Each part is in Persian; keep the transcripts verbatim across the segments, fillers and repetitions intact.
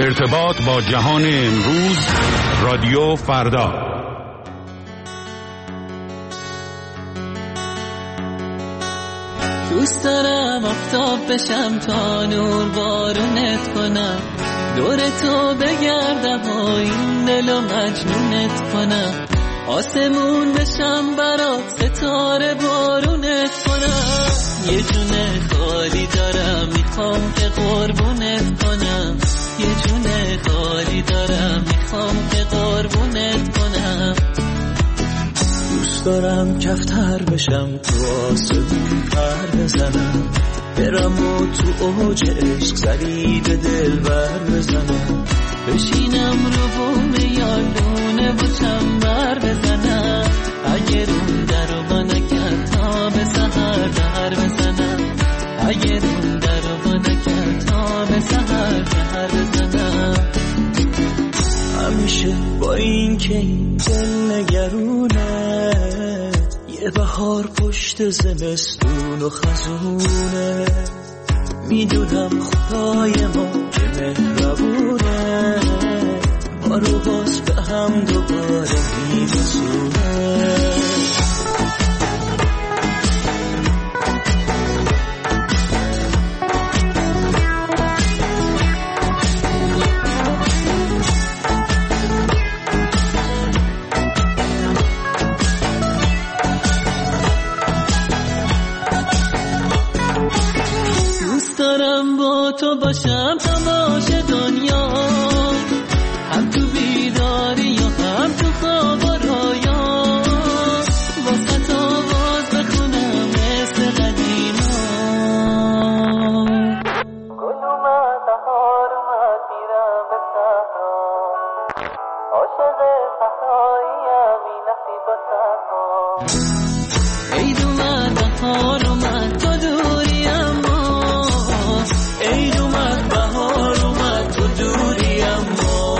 ارتباط با جهان امروز، رادیو فردا. دوست دارم آفتاب بشم تا نور بارونت کنم، دور تو بگردم و این دلو مجنونت کنم، آسمون بشم برات ستاره بارونت کنم. یه جونه خالی دارم میخوام که قربونت کنم، یه جونه خالی دارم میخوام که قربونت کنم. دوست دارم کفتر بشم تو آسمون پر بزنم، برم و تو اوج عشق زریب دل بر بزنم، بشینم رو بوم یالونه و چنبر بزنم، اگه رون در رو با نکرد تا به سهر در بزنم، اگه رون در رو با نکرد تا به سهر در بزنم. همیشه با این که این دل نگرونه، یه بهار پشت زمستون و خزونه، میدونم خدای ما که مهربونه، ما رو باز به هم دوباره میرسونه. تو باشم تماش دنیا، هم تو بیداری و هم تو خواب و رویا، واسه تو باز بخونم مثل قدیما. گل اومد بهار اومد میرم به صحرا، عاشق صحراییم این نصیب صحرا. عید اومد بهار اومد تو دوری اما، عید اومد بهار اومد تو دوری اما.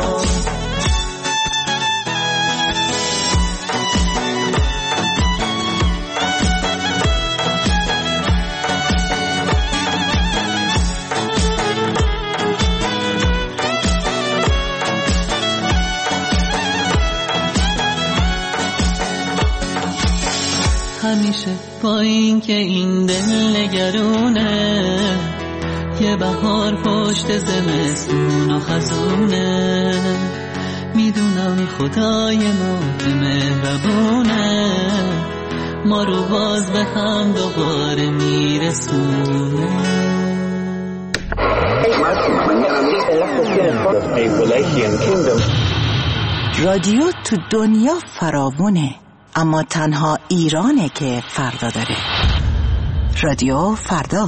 همیشه با این که این دل نگرونه، یه بهار پشت زمستون و خزونه، میدونم خدای ما که مهربونه، ما رو باز به هم دوباره میرسونه. رادیو تو دنیا فراوونه، اما تنها ایرانه که فردا داره. رادیو فردا.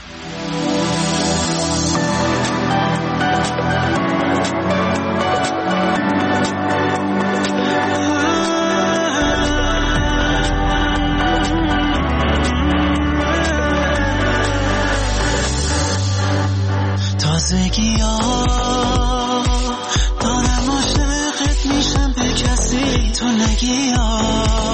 تازگی ها دارم عاشقت میشم به کسی تو نگی ها،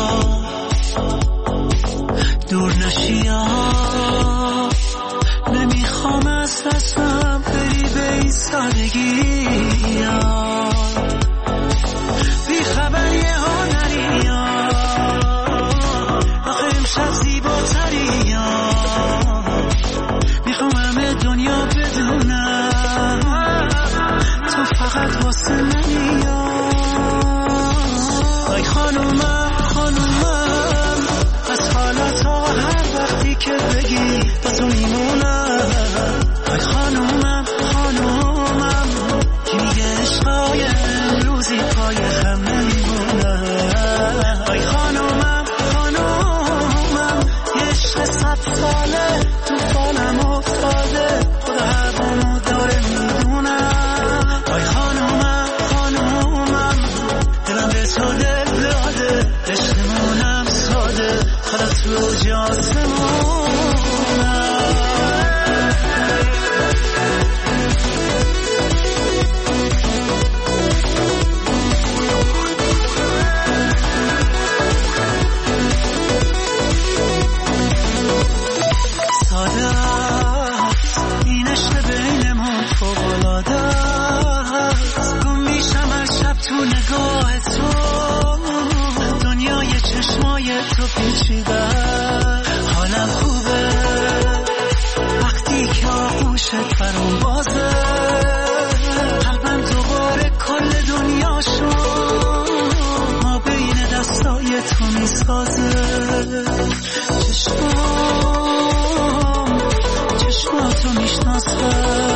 دور نشی ها، نمیخوام از دستم بری به این سادگی ها، بی خبر یه ها نری ها، آخه امشب زیباتری ها، میخوام همه دنیا بدونم تو فقط واسه منی ها. ای خانومم خانومم، از حالت ها هر وقتی که بگی با تو میمونم. ای خانومم خانومم، کی میگه عشقای امروزی پای هم نمیمونم. ای خانومم خانومم، یه عشق صد ساله تو فالم افتاده، خدا هربانو داره میدونم. ای خانومم خانومم، دلم به تو دل داده، عشقمونم ساده، خدا تو جاسمونم. بازه، قلبم دوباره کل دنیا شد، ما بین دستای تو میسازه. چشمام چشماتو میشناسه،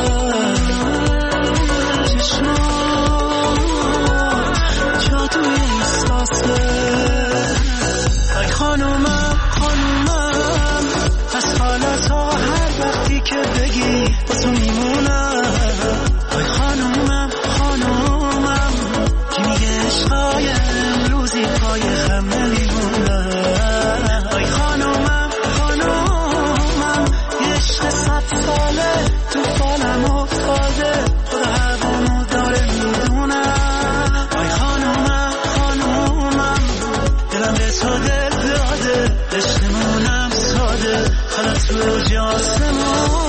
چشمات جادوی احساسه. ای خانومم خانومم، از حالا تا هر وقتی که بگی با تو میمونم. ای خانومم خانومم، کی میگه عشقای امروزی پای هم نمیمونم. ای خانومم خانومم، یه عشق صد ساله تو فالم افتاده، خدا هوامو داره میدونم. ای خانومم خانومم، دلم به تو دل داده، عشقمونم ساده، حالا تو جاسمونم.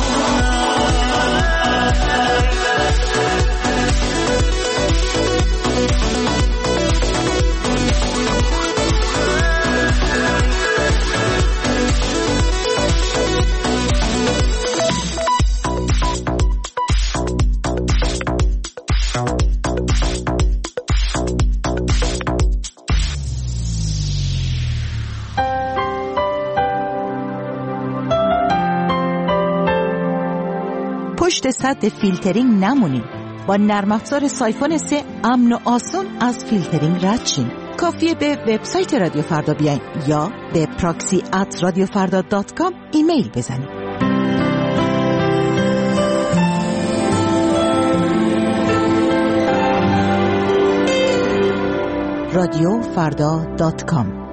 پشت سد فیلترینگ نمونید. با نرم افزار سایفون سه امن و آسون از فیلترینگ رد شین. کافیه به وبسایت رادیو فردا بیاین یا به پراکسی ات رادیو فردا دات کام ایمیل بزنید. رادیو فردا دات کام.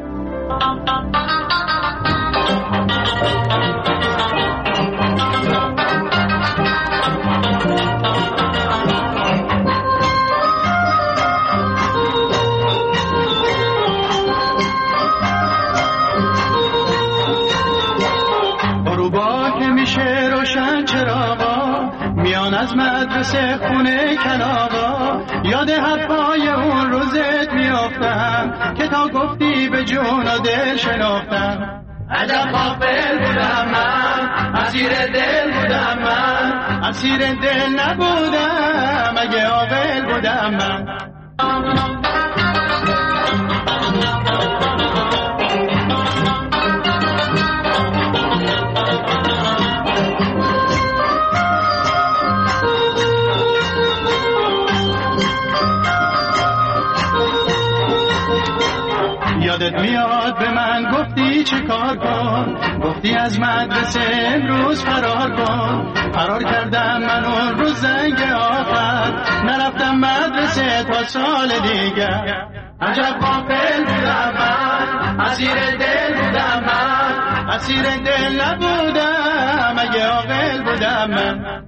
از مدرسه خونه کلاغا، یاد حرفای اون روزت میافتم که تا گفتی به جون و دل شناختم. عجب غافل بودم من، اسیر دل بودم من، اسیر دل نبودم اگه عاقل بودم من. یادت میاد به من گفتی چه کار کن، گفتی از مدرسه امروز فرار کن. فرار کردم من اون روز زنگ آخر، نرفتم مدرسه تا سال دیگر. عجب غافل بودم من، اسیر دل بودم من، اسیر دل نبودم اگه عاقل بودم من.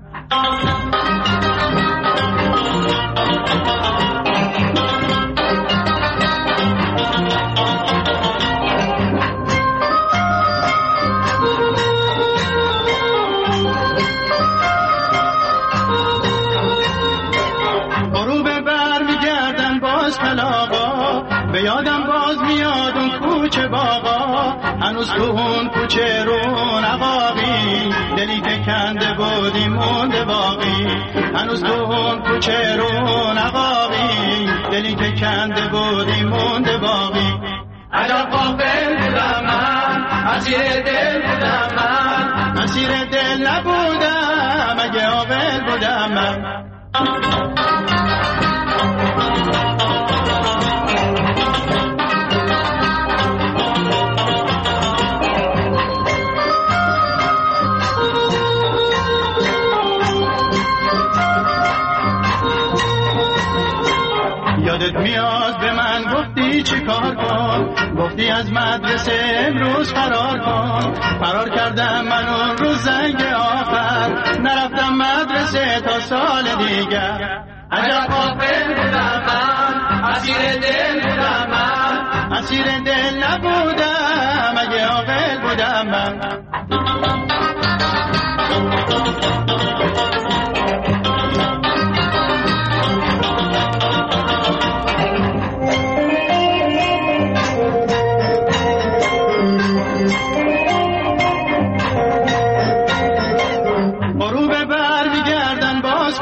به یادم باز میاد اون کوچه باغا، هنوز تو اون کوچه رو نقابی، دلی که کنده بودی مونده باقی. هنوز تو اون کوچه رو نقابی، دلی که کنده بودی مونده باقی. عجب غافل بودم من، اسیر دل بودم من، اسیر دل نبودم اگه عاقل بودم من. یادت میاد به من گفتی چی کار کن، گفتی از مدرسه امروز فرار کن. فرار کردم من اون روز زنگ آخر، نرفتم مدرسه تا سال دیگر. عجب غافل بودم من، اسیر دل بودم من، اسیر دل نبودم اگه عاقل بودم من. غروب برمیگردم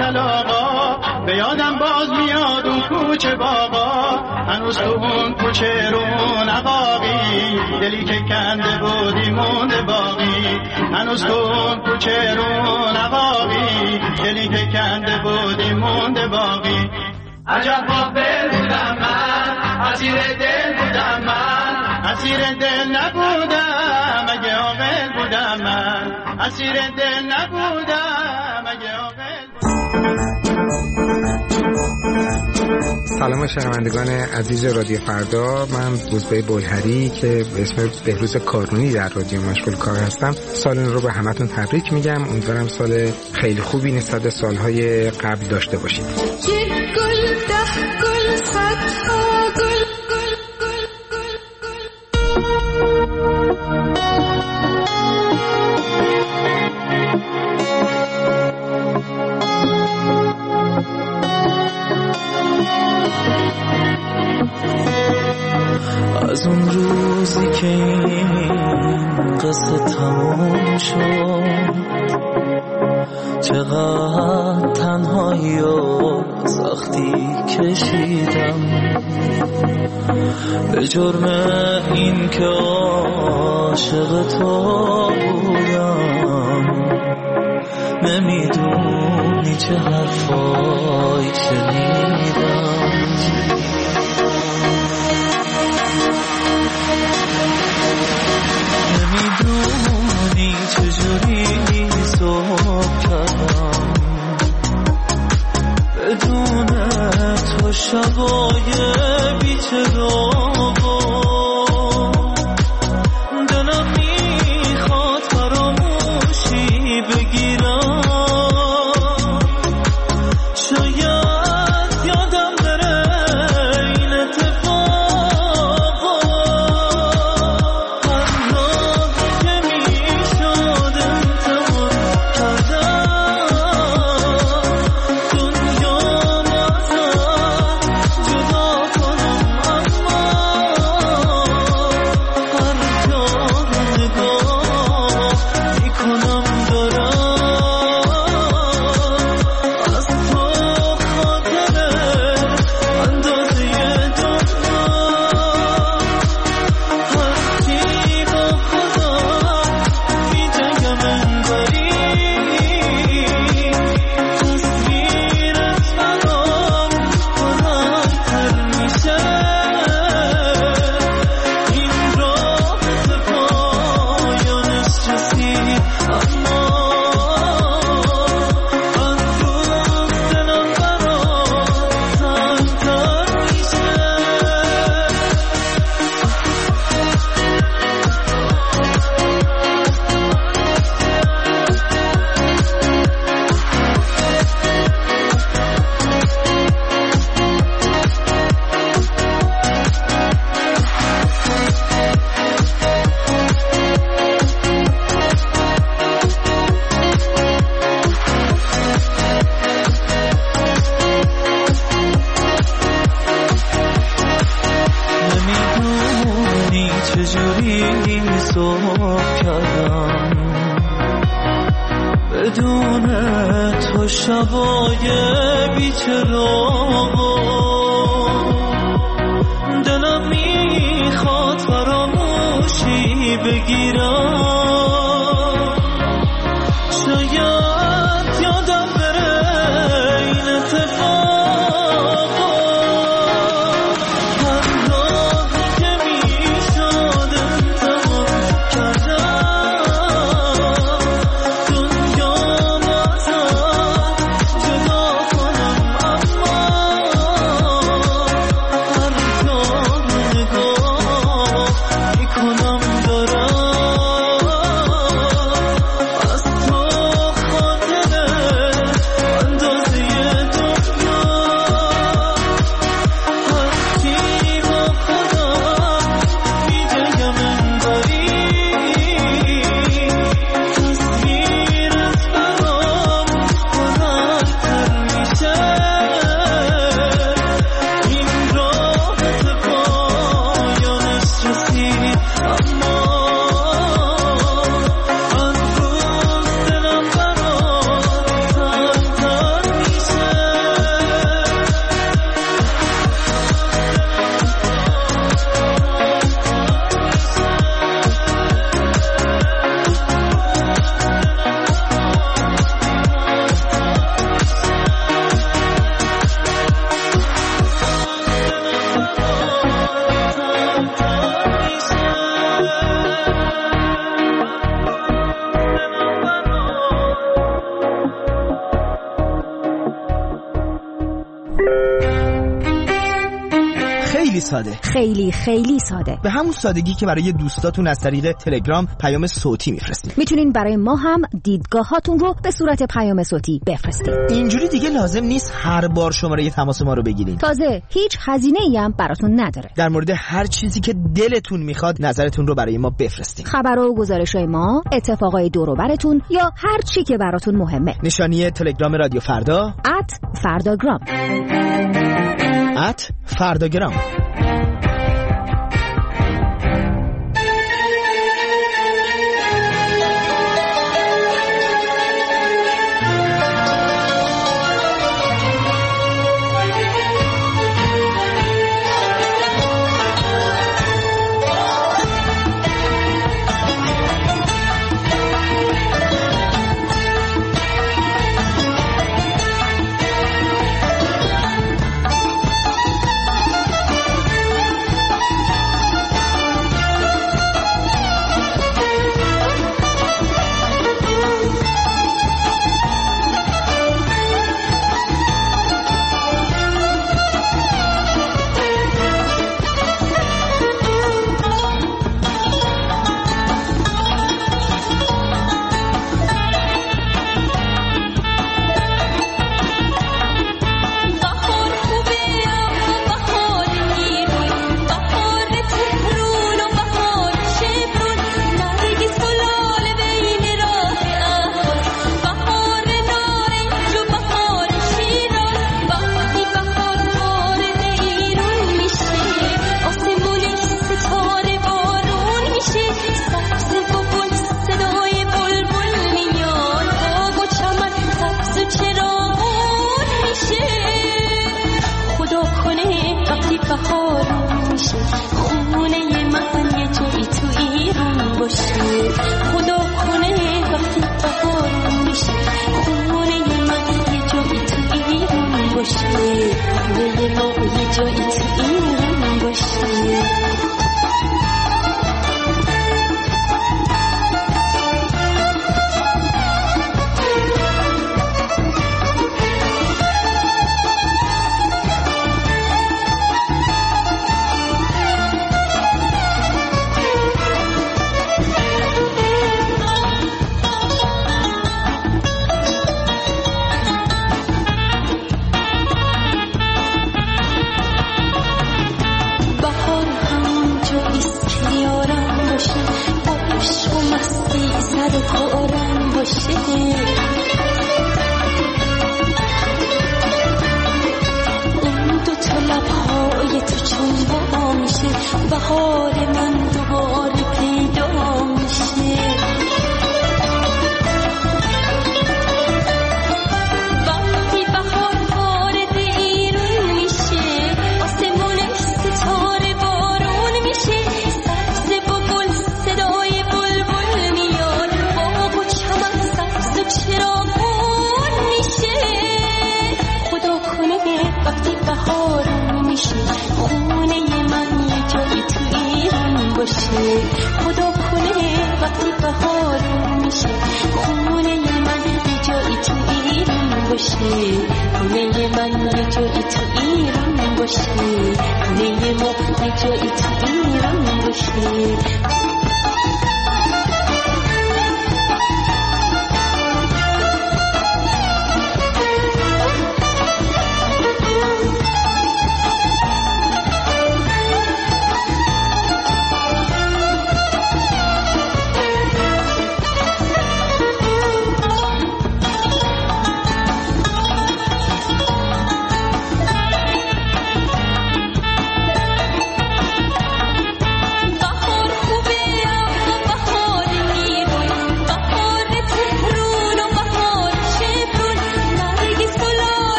کلاغا، به یادم باز میاد اون کوچه باغا، هنوز تو اون کوچه رو نقاقی، دلی که کنده بودی مونده باقی، هنوز تو اون کوچه رو نقاقی، دلی که کنده بودی مونده باقی. عجب غافل بودم من، اسیر دل بودم من، اسیر دل نبودم اگه عاقل بودم من، اسیر دل نبودم اگه عاقل بودم. سلام شنوندگان عزیز رادیو فردا، من روزبه بلهری که به اسم بهروز کارونی در رادیو مشغول کار هستم. سال نو رو به همتون تبریک میگم. امیدوارم سال خیلی خوبی نسبت به سالهای قبل داشته باشید. از اون روزی که این قصه تموم شد، چقدر تنهایی و سختی کشیدم، به جرم این که عاشق تو بودم. نمیدونی چه حرفایی شنیدم، نمیدونی چجوری صبح کردم، بدون تو شبای بیچاره دلم میخواد فراموشی بگیرم. شاید یادم بره این اتفاقا، هر راهی که میشد امتحان کردم، دنیا ازم جدا کنم، اما هر جا نگاه میکنم دارم از تو خاطره اندازه دنیا. هرچی با خودم میجنگم انگاری، تصویرت برام بلندتر میشه. این رابطه پایانش رسید، اما از روز دلم برام تنگتر میشه. نمیدونی چجوری صبح کردم، بدون تو شبای بیچراغ. دلم میخواد فراموشی بگیرم، شاید یادم بره این اتفاقا. هر راهی که میشد امتحان کردم، دنیا ازم جدا کنم، اما هر جا نگاه میکنم دارم خیلی ساده، خیلی خیلی ساده، به همون سادگی که برای دوستاتون از طریق تلگرام پیام صوتی میفرستید. میتونین برای ما هم دیدگاهاتون رو به صورت پیام صوتی بفرستید. اینجوری دیگه لازم نیست هر بار شماره تماس ما رو بگیرین. تازه هیچ هزینه‌ای هم براتون نداره. در مورد هر چیزی که دلتون میخواد نظرتون رو برای ما بفرستین. خبر و گزارش‌های ما، اتفاقای دور و براتون یا هر چی که براتون مهمه. نشانی تلگرام رادیو فردا ات فرداگرام ات فرداگرام. بهار خوبه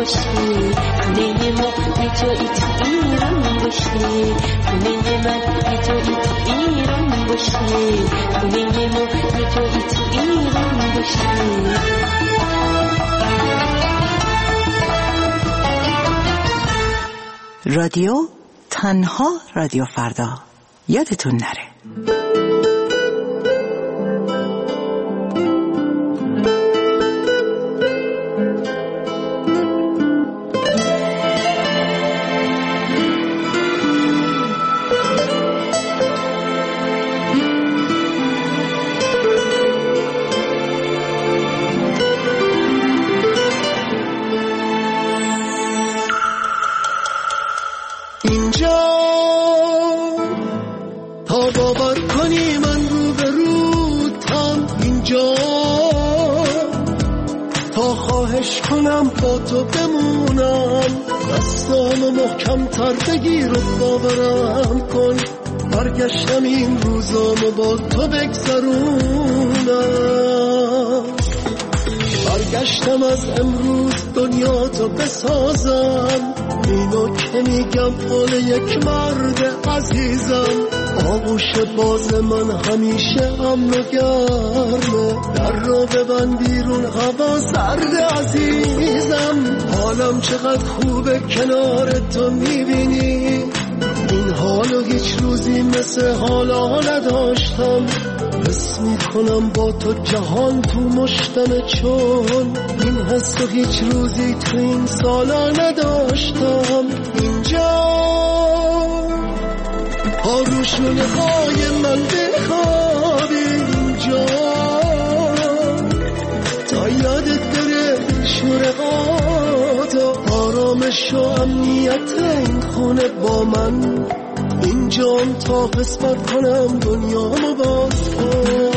باشی، خونه ما یه جایی تو ایران باشی، خونه من یه جایی تو ایران باشی، خونه ما یه جایی تو ایران باشی. رادیو تنها رادیو فردا، یادتون نره. با تو بمونم، دستامو محکم تر بگیر و باورم کن، برگشتم این روزامو با تو بگذرونم، برگشتم از امروز دنیا تو بسازم، اینو که میگم حال یک مرد عزیزم، آغوش باز من همیشه امن و گرمه، در رو ببند بیرون هوا سرد عزیزم، حالم چقدر خوبه کنار تو میبینی، این حالو هیچ روزی مثل حالا نداشتم، حس میکنم با تو جهان تو مشتمه، چون این حس رو هیچ روزی تو این سالا نداشتم. اینجا آروشونه های من بخوابی، اینجا تا یادت بره شورقات و آرامش و امنیت این خونه با من، اینجام تا قسمت کنم دنیامو باز کن.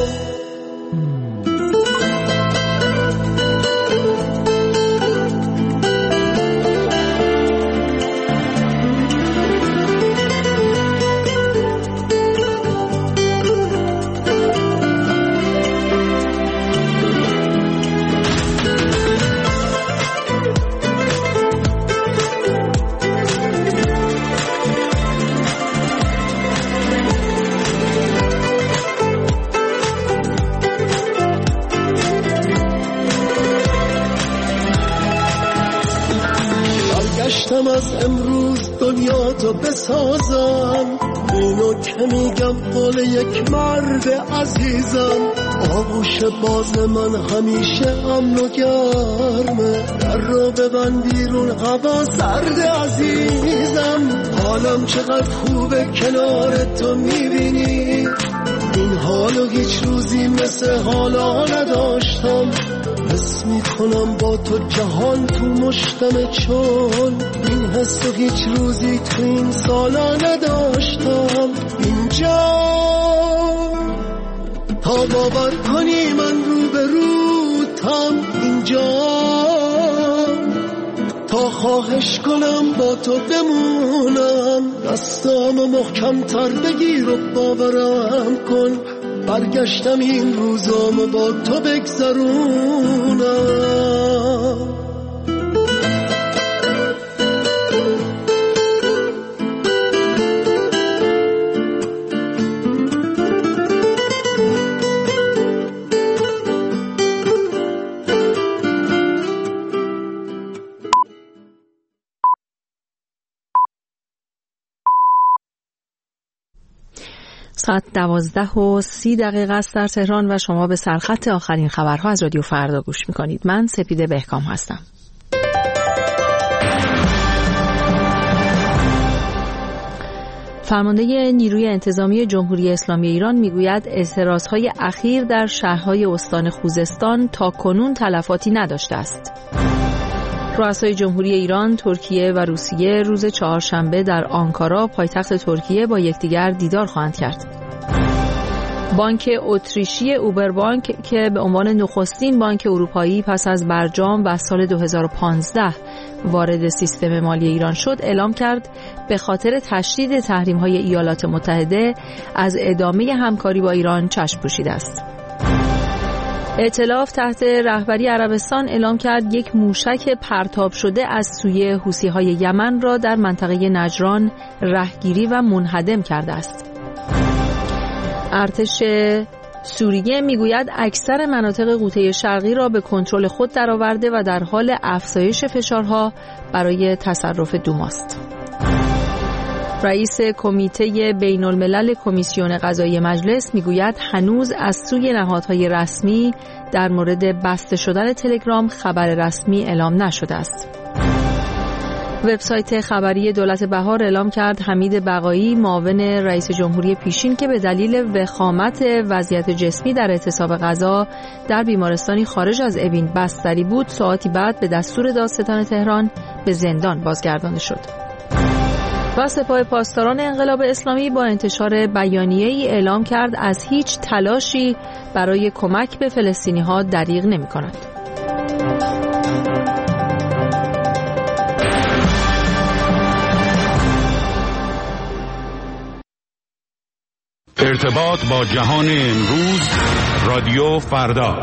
از امروز دنیا تو بسازم، اینو که میگم حال یک مرد عزیزم، آغوش باز من همیشه امن و گرمه، در رو ببند بیرون هوا سرد عزیزم، حالم چقدر خوبه کنار تو میبینی، این حالو هیچ روزی مثل حالا نداشتم، حس میکنم با تو جهان تو مشتمه، چون این حس رو هیچ روزی تو این سالا نداشتم. اینجا تا باور کنی من رو به رو تام، اینجا تا خواهش کنم با تو بمونم، دستامو محکم تر بگیر و باورم کن، برگشتم این روزامو با تو بگذرونم. ساعت دوازده و سی دقیقه است در تهران و شما به سرخط آخرین خبرها از رادیو فردا گوش میکنید. من سپیده بهکام هستم. فرمانده نیروی انتظامی جمهوری اسلامی ایران میگوید اعتراضهای اخیر در شهرهای استان خوزستان تا کنون تلفاتی نداشته است. رؤسای جمهوری ایران، ترکیه و روسیه روز چهارشنبه در آنکارا پایتخت ترکیه با یکدیگر دیدار خواهند کرد. بانک اتریشی اوبربانک که به عنوان نخستین بانک اروپایی پس از برجام و سال دو هزار و پانزده وارد سیستم مالی ایران شد، اعلام کرد به خاطر تشدید تحریم‌های ایالات متحده از ادامه همکاری با ایران چشم پوشیده است. ائتلاف تحت رهبری عربستان اعلام کرد یک موشک پرتاب شده از سوی حوثی‌های یمن را در منطقه نجران رهگیری و منهدم کرده است. ارتش سوریه میگوید اکثر مناطق غوطه شرقی را به کنترل خود درآورده و در حال افزایش فشارها برای تصرف دوم است. رئیس کمیته بین الملل کمیسیون قضایی مجلس میگوید هنوز از سوی نهادهای رسمی در مورد بسته شدن تلگرام خبر رسمی اعلام نشده است. وبسایت خبری دولت بهار اعلام کرد حمید بقایی معاون رئیس جمهوری پیشین که به دلیل وخامت وضعیت جسمی در اعتصاب غذا در بیمارستانی خارج از اوین بستری بود، ساعتی بعد به دستور دادستان تهران به زندان بازگردانده شد. و سپاه پاسداران انقلاب اسلامی با انتشار بیانیه‌ای اعلام کرد از هیچ تلاشی برای کمک به فلسطینی‌ها دریغ نمی‌کند. ارتباط با جهان امروز، رادیو فردا.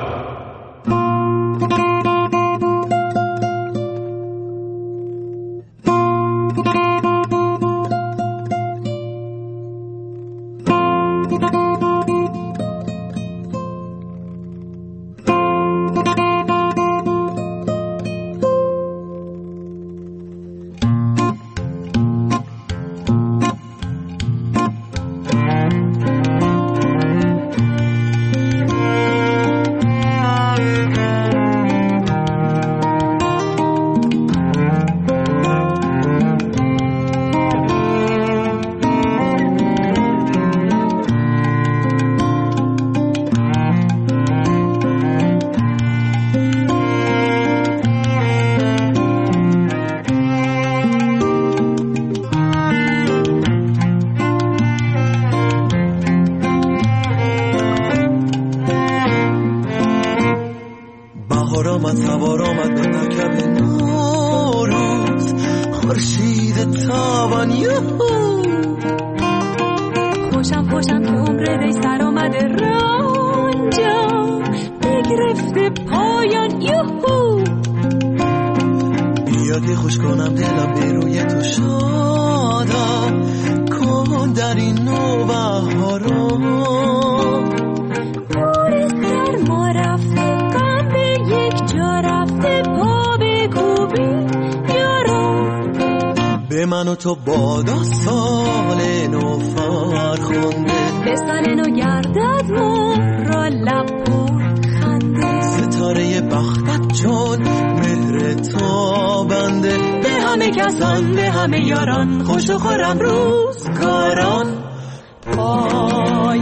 تو بادا سال نو فرخنده بسال نو گردد مور را لب پر خنده ستاره بختت جان مهر تا بنده به همه کسان به همه یاران خوش و خورم روزگاران پای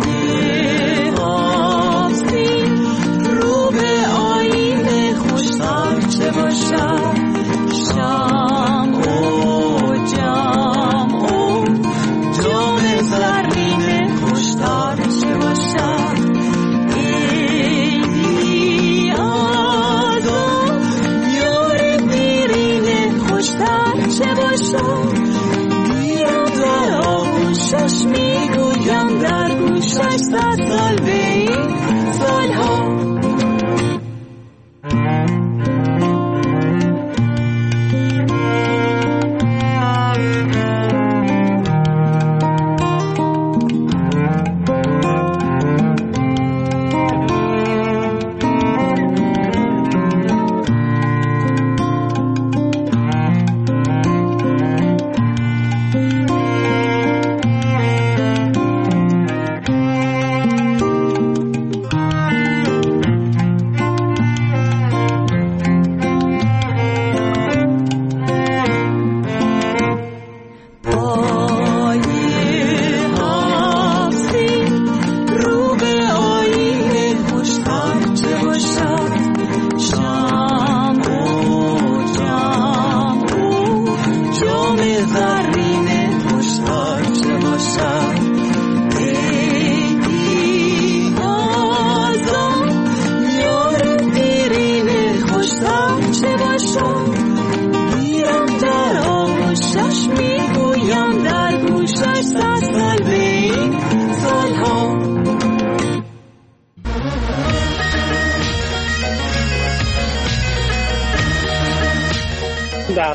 آستین رو به آینه خوشتر چه باشد شام میگویم در گوشش صد سال به این سالها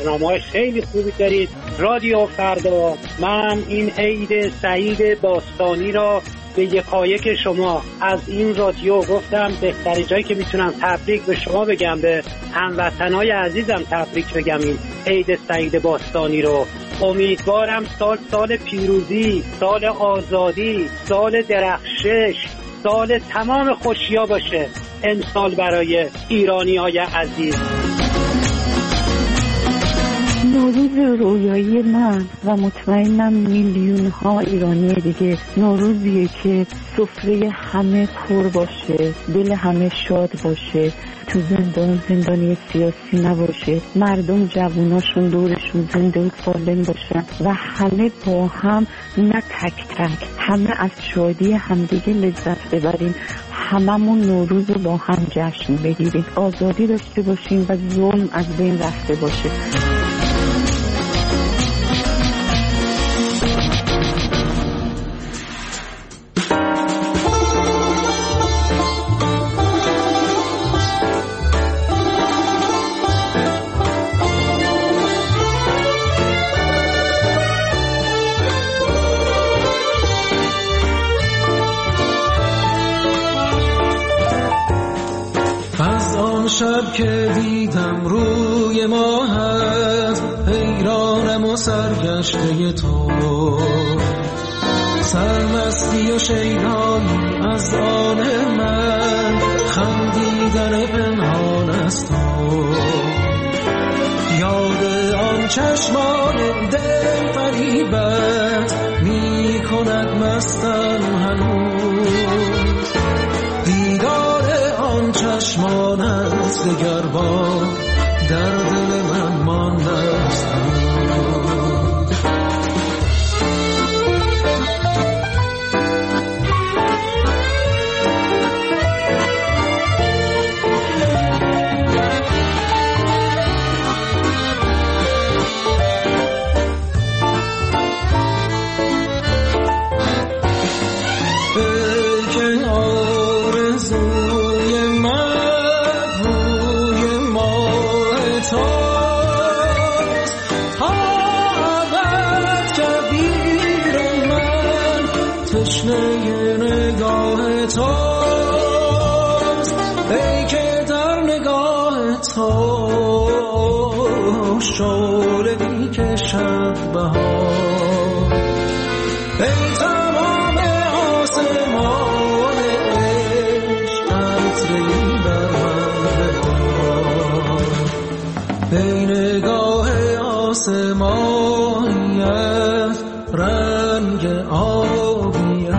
برنامه‌های خیلی خوبی دارید. رادیو فردا، من این عید سعید باستانی را به یکایک شما از این رادیو گفتم بهترین جایی که میتونم تبریک به شما بگم، به هموطنهای عزیزم تبریک بگم این عید سعید باستانی رو. امیدوارم سال سال پیروزی، سال آزادی، سال درخشش، سال تمام خوشی‌ها باشه امسال برای ایرانی‌های عزیز. نوروز رویایی من و مطمئنم میلیون ها ایرانی دیگه نوروزیه که سفره همه پر باشه، دل همه شاد باشه، تو زندان زندانی سیاسی نباشه، مردم جووناشون دورشون زنده و سالم باشن و همه با هم، نه تک تک، همه از شادی همدیگه لذت ببریم، هممون نوروز رو با هم جشن بگیریم، آزادی داشته باشیم و ظلم از بین رفته باشه. شب که دیدم روی ماهت، حیرانم و سرگشته تو، سرمستی و شیدایی از آن من، خندیدن پنهان از تو، یاد آن چشمان دل فریبت می کند مستم هنوز، دیدار آن چشمانت دگر بار در دل من مانده است. شعله بی که شب بهار، ای تمام آسمان عشق، عطری بر من ببار، ای نگاه آسمانیت، رنگ آبیت،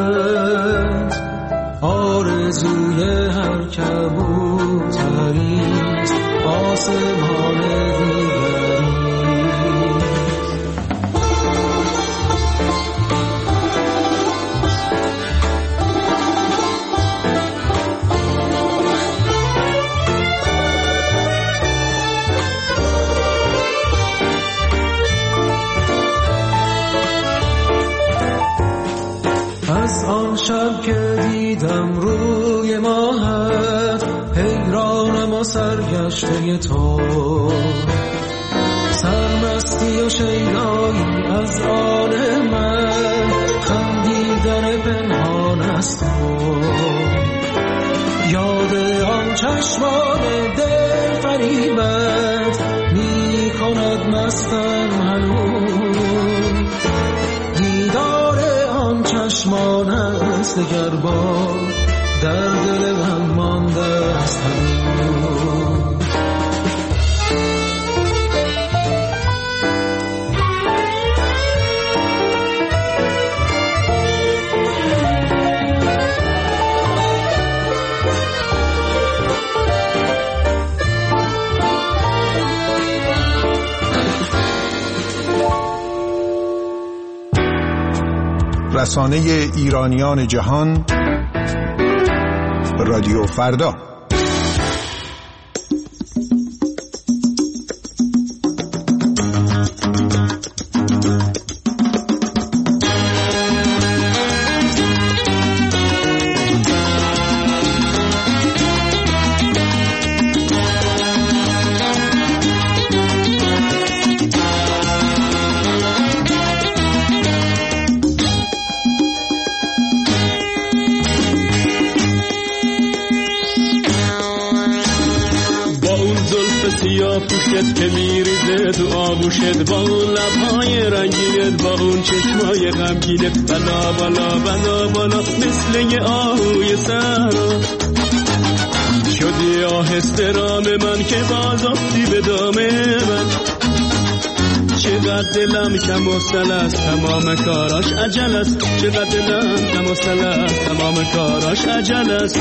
آرزوی هر کبوتریست آسمان دیگری. از آن شب که دیدم روی ماهت، حیرانم و سرگشته تو، سرمستی و شیدایی از آن من، خندیدن پنهان از تو، یاد آن چشمان دل فریبت می کند مستم هنوز، دیدار آن چشمان است دگر بار در دل من مانده است هنوز. رسانه ایرانیان جهان، رادیو فردا. پوشت که میریزه تو آغوشت، با اون لبهای رنگینت، با اون چشمای غمگینت، بالا بالا بالا بالا مثل یه آهوی صحرا. شدی آهسته رام من که باز افتی به دام من. چقدر دلم کم و سل است، تمام کاراش عجل است. چقدر دلم کم و سل است، تمام کاراش عجل است.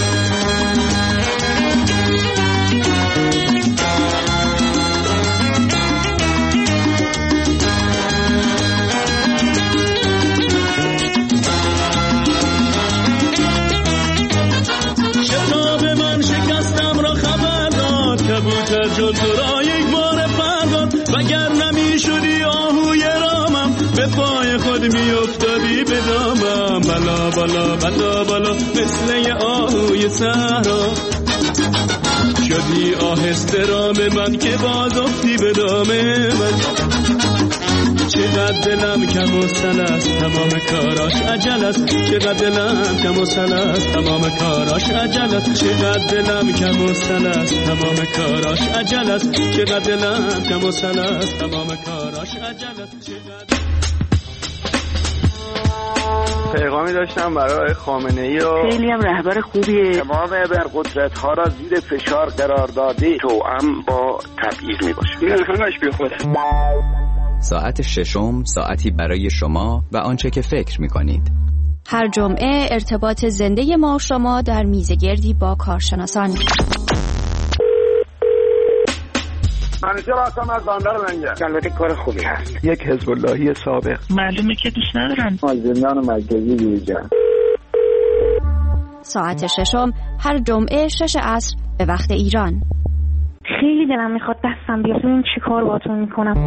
شتاب من شکستم را خبر داد، کبوتر جل تو را یک بار پرداد. وگر نمی شدی آهوی رامم، به پای خود می افتادی به دامم. بالا بالا بالا بالا مثل یه آهوی صحرا. شدی آهسته رام من که باز افتی به دام من. چقدر دلم کم و سل است، تمام کاراش عجل است. چقدر دلم کم و سل است، تمام کاراش عجل است. چقدر دلم کم و سل است، تمام کاراش عجل است. چقدر دلم کم و سل است، تمام کاراش عجل است. پیغامی داشتم برای خامنه‌ای و خیلی هم رهبر خوبیه. تمام ابرقدرت ها را زیر فشار قرار داده، توأم با تبعیض میباشه. این همش بی خوده. ساعت ششم ساعتی برای شما و آنچه که فکر میکنید. هر جمعه ارتباط زنده ما و شما در میزگردی با کارشناسان. منیجر هستم از بندر لنگر. البته کار خوبی هست. یک حزب اللهی سابق. معلومه که دوست ندارن. زندان مرکزی دیجا. ساعت ششم هر جمعه شش عصر به وقت ایران. خیلی دلم میخواد دستم بیاد ببینم چی کار باهاتون میکنم.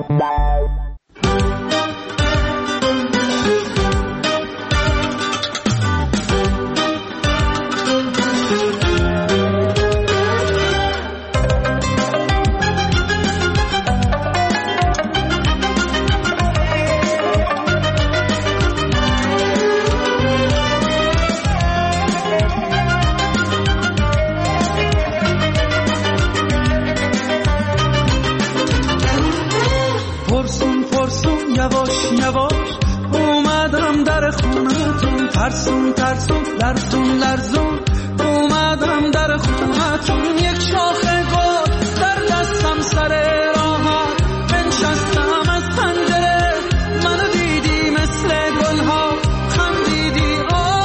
یواش یواش اومدم در خونتون، ترسون ترسون لرزون لرزون اومدم در خونتون. یک شاخه گل در دستم سر راهت، بنشستم از پنجره منو دیدی مثل گلها خندیدی.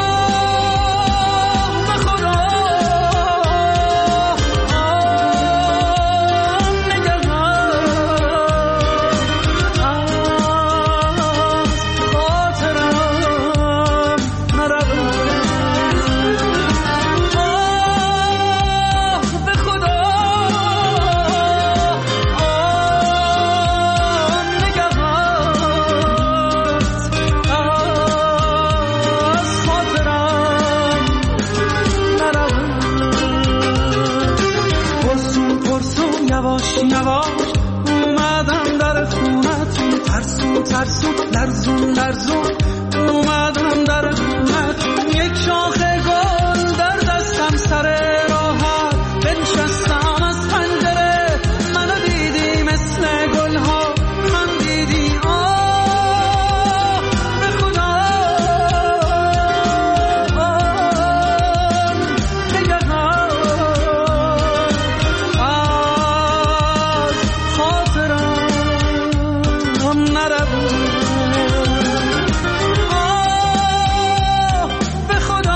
آه به خدا آه یواش یواش اومدم در خونتون، ترسون ترسون لرزون لرزون اومدم در خونتون. یک شاخه گل در دستم سر راحت، بنشستم از پنجره منو دیدی مثل گلها خندیدی. آه به خدا آه نگهان از خاطرم نرو. آه به خدا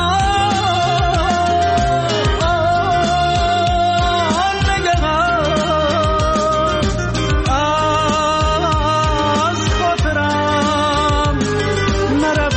آه نگهان از خاطرم نرو.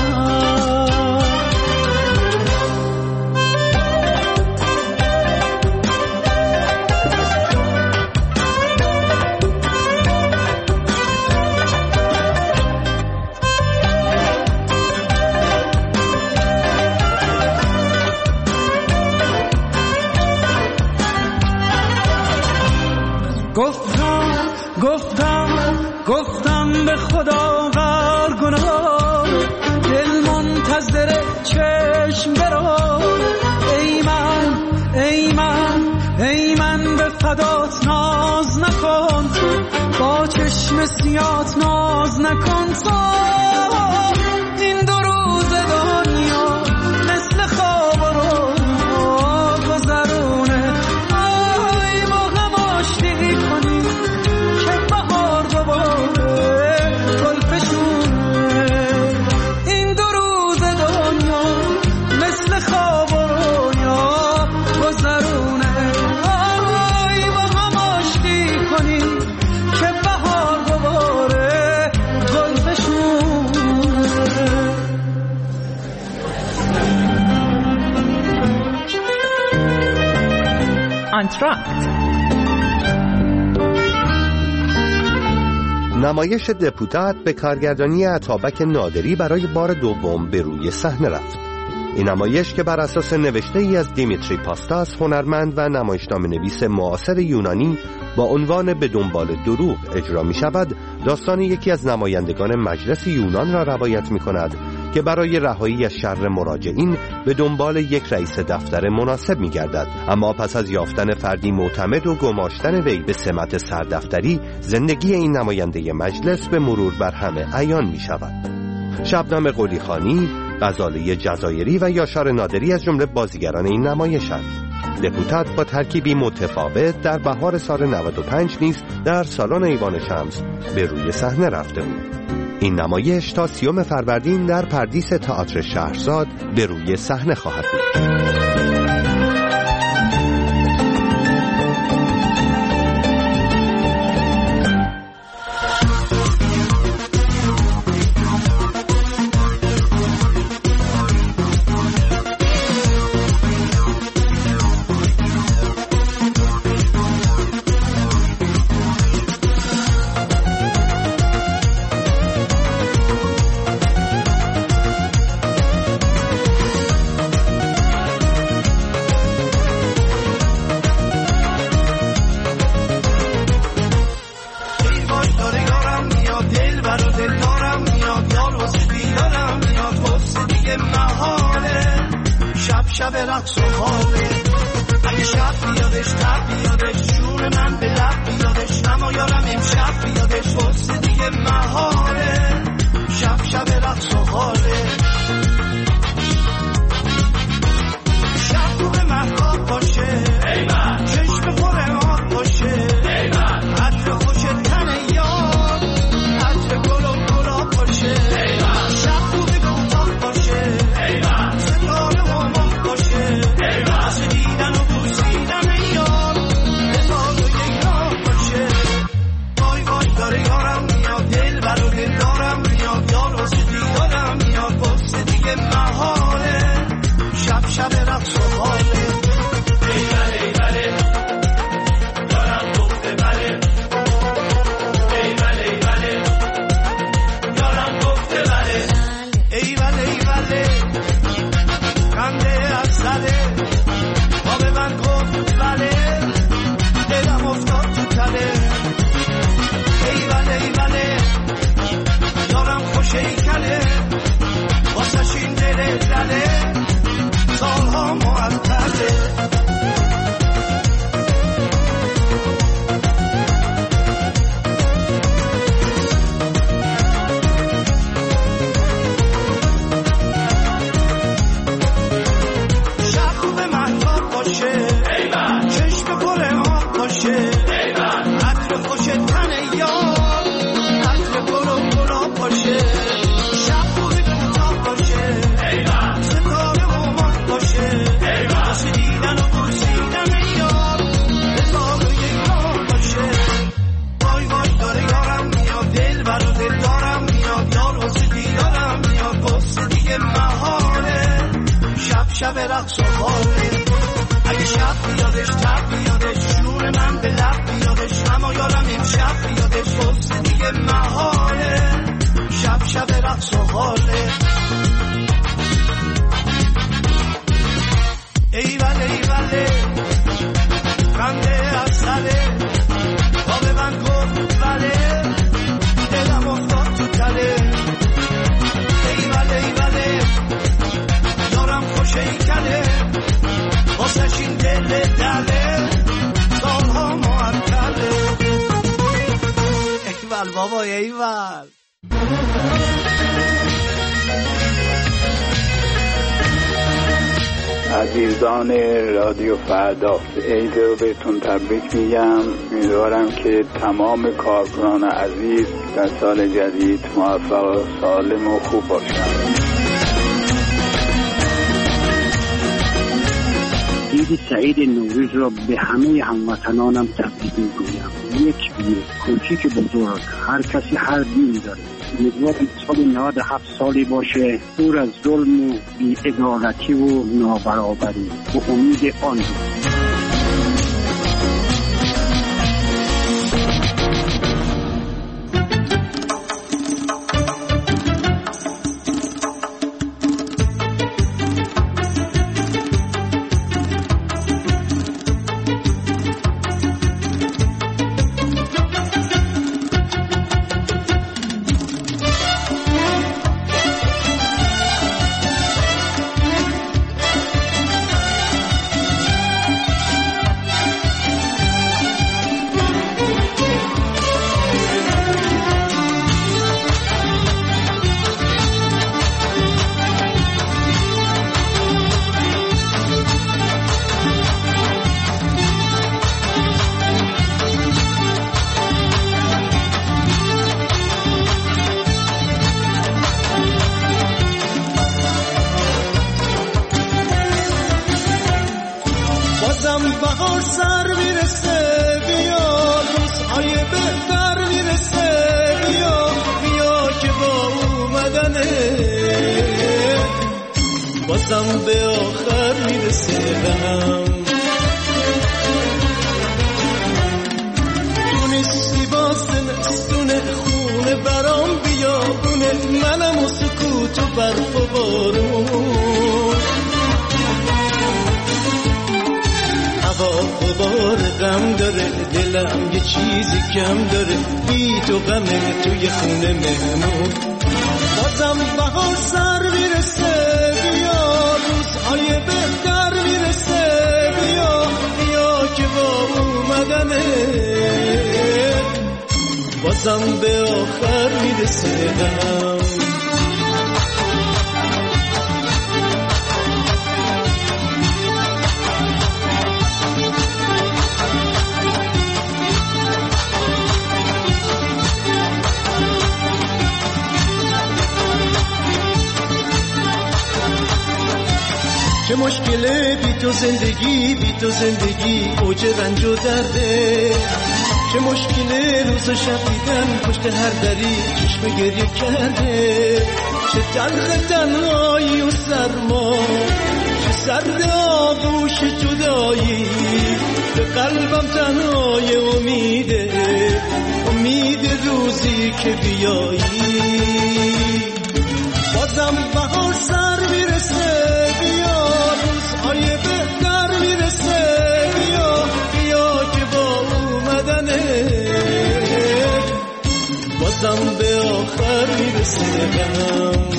گفتم گفتم گفتم به خدا غر گناه، دل منتظر چشم برو. ای من ای من ای من به فدات ناز نکن. مسیات ناز نکن تو این دو روز دنیا مثل خواب رو گذرونه آی با هم آشتی کنی که بهار دوباره گل فشونه این دو روز دنیا مثل خواب رویا گذرونه آی با هم آشتی کنی که بهار دوباره گل فشونه. آنتراکت نمایش دپوتات به کارگردانی عطابک نادری برای بار دوم به روی صحنه رفت. این نمایش که بر اساس نوشته ای از دیمیتری پاستاس، هنرمند و نمایشنامه نویس معاصر یونانی با عنوان به دنبال دروغ اجرا می شود، داستان یکی از نمایندگان مجلس یونان را روایت می کند که برای رهایی از شر مراجعین به دنبال یک رئیس دفتر مناسب می گردد، اما پس از یافتن فردی معتمد و گماشتن وی به سمت سردفتری، زندگی این نماینده مجلس به مرور بر همه عیان می شود. شبنم قلیخانی، غزاله جزایری و یاشار نادری از جمله بازیگران این نمایشند. دپوتات با ترکیبی متفاوت در بهار سال نود و پنج نیز در سالن ایوان شمس به روی صحنه رفته بود. این نمایش تا سیوم فروردین در پردیس تئاتر شهرزاد به روی صحنه خواهد بود. شب رقص و حاله اگه شب بیادش تب بیادش جون من به لب بیادش اما یارم امشب بیادش واسه دیگه محاله شب شب رقص و حاله شب رو به محتاب باشه ایمن چشم پر آب باشه ایمن عطر خوش تن یار عطر گل و گلاب باشه ایمن شب رو به کوتاه باشه ایمن ستاره و ماه باشه واسه دیدن و بوسیدن یار هزار و یک راه باشه وای وای داره یارم میاد دل برو دل دارم میاد یار واسه دیدارم میاد واسه دیگه محاله شب شب رقص و حاله ای بله ای بله یارم گفته بله ای بله ای بله یارم گفته بله ای بله ای بله خنده از سره با به من گفت بله دلم افتاد تو تله ای بله ای بله یارم خوش ای کله واسش این دل دله سالها معطله شب رو به محتاب باشه چشم پر آب باشه عطر خوش تن یار عطر گل و گلاب باشه شب رو به کوتاه باشه ستاره و ماه باشه واسه دیدن و بوسیدن یار هزار و یک راه باشه وای وای داره یارم میاد دل برو دل دارم میاد یار واسه دیدارم میاد واسه دیگه محاله شب شب رقص و حاله اگه شب بیادش تب بیادش جون من به لب بیادش اما یارم امشب بیادش واسه دیگه محاله شب شب رقص و حاله ای بله ای بله خنده از سره با به من گفت بله دلم افتاد تو تله ای بله ای بله یارم خوش ای کله واسش این دل دله سالها معطله ای بل بابا بابا ایول. عزیزان رادیو فردا، عید رو بهتون تبریک میگم. امیدوارم که تمام کارکنان عزیز در سال جدید موفق و سالم و خوب باشند. عید سعید نوروز را به همه هموطنانم تبریک میگویم. یک یک کوچیک بزرگ، هر کسی هر دین داره. امیدوارم سال نود و هفت سالی باشه، دور از ظلم و بی‌عدالتی و نابرابری، به امید آن. بهار سر میرسه، بیا روزهای بهتر میرسه، بیا بیا که با اومدنه بازم به آخر میرسه هم. تونستی با زمستونه خونه برام بیابونه، منم و سکوت و برف و بارون، هوا غبار غم داره، دلم یه چیزی کم داره، بی تو غمه توی خونه مهمون. بازم بهار سر میرسه، بیا روزهای بهتر میرسه، بیا بیا که با اومدنه بازم به آخر میرسه هم. چه مشکله بی تو زندگی، بی تو زندگی اوج رنج و درده، چه مشکله روز و شب دیدن پشت هر دری چشم گریه کرده، چه تلخ تنهایی و سرما، چه سرد آغوش جدایی، به قلبم تنهای امیده، امید روزی که بیایی. بازم بهار سر میرسه، بیا روزهای بهتر میرسه، بیا بیا که با اومدنه بازم به آخر میرسه هم.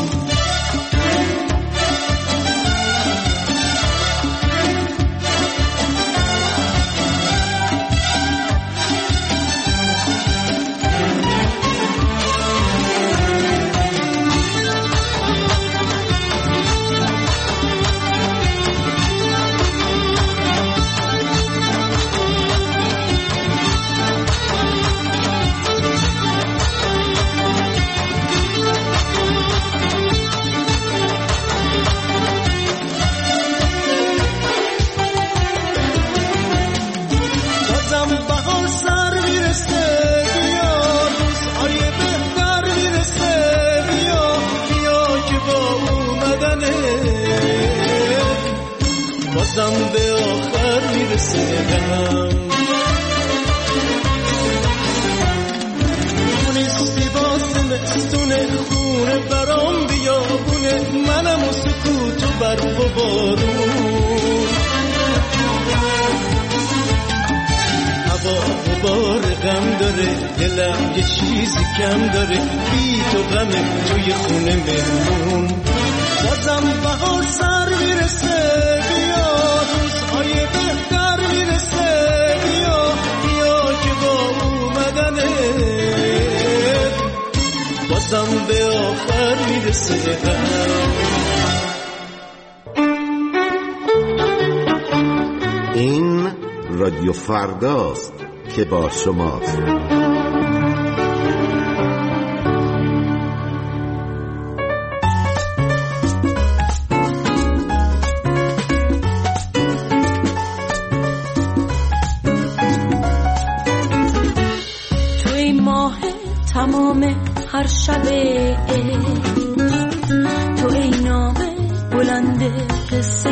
بازم به آخر میرسه هم. تونستی با زمستونه خونه برام بیابونه، منم و سکوت و برف و بارون، هوا غبار غم داره، دلم یه چیزی کم داره، بی تو غمه توی خونه مهمون. بازم بهار سر میرسه، بیا روزهای بهتر میرسه، بیا بیا که با اومدنه قصه غم. این رادیو فرداست که با شماست. توی ماه تمام هر شبه، تو ای نام بلند قصه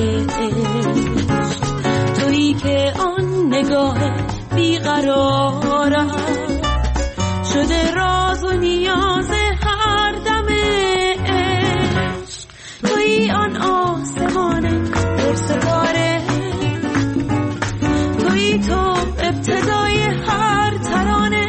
عشق، تویی که آن نگاه بیقرارم شده راز و نیاز هر دم عشق، تویی آن آسمان پر ستاره، تویی تو ابتدای هر ترانه،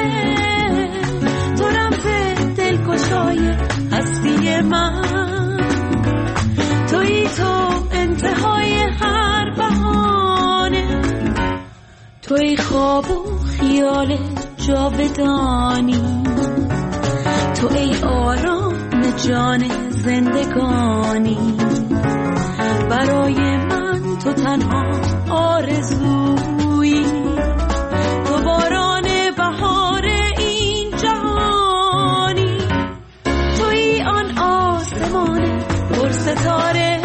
تو رمز دلگشای هستی من، تویی تو انتهای هر بهانه، توی خواب و خیال جاودانی، تو ای آرام جان زندگانی، برای من تو تنها آرزویی، تو باران بهار این جهانی، توی آن آسمان پر ستاره،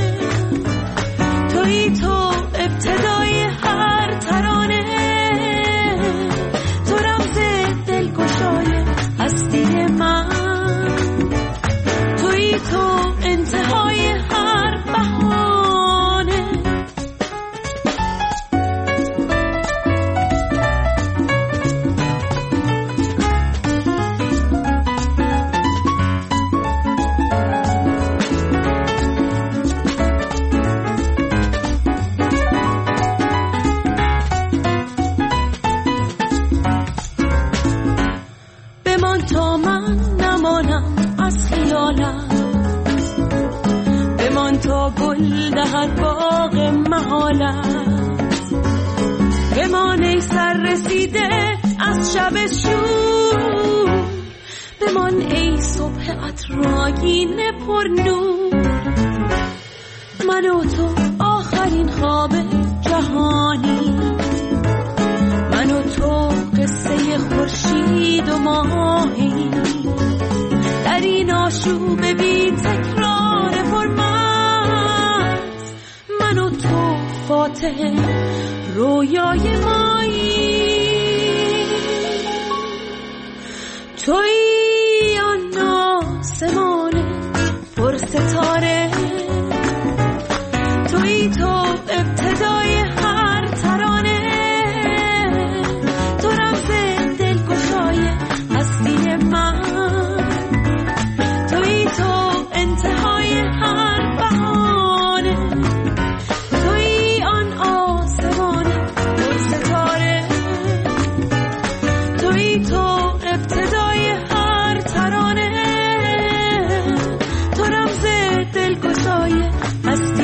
توی تو ابتدای هر ترانه، تو رمز دلگشای هستی من، توی تو انتهای هر بهانه. بمان تا من نمانم از خیالم، بمان تا گل دهد باغ محالم، بمان ای سر رسیده از شب شور، بمان ای صبح عطرآگین پر نور، من و تو آخرین خواب جهانی، من و تو قصه خورشید و ماهی، در این آشوب بی تکرار فرمت، من و تو فاتح رویای مایی، توی آن آسمان پر ستاره، توی تو ابتدای هر ترانه، تو رمز دلگشای هستی من، توی تو انتهای هر بهانه، توی آن آسمان پر ستاره، توی تو ابتدای هر ترانه، تو رمز دلگشای هستی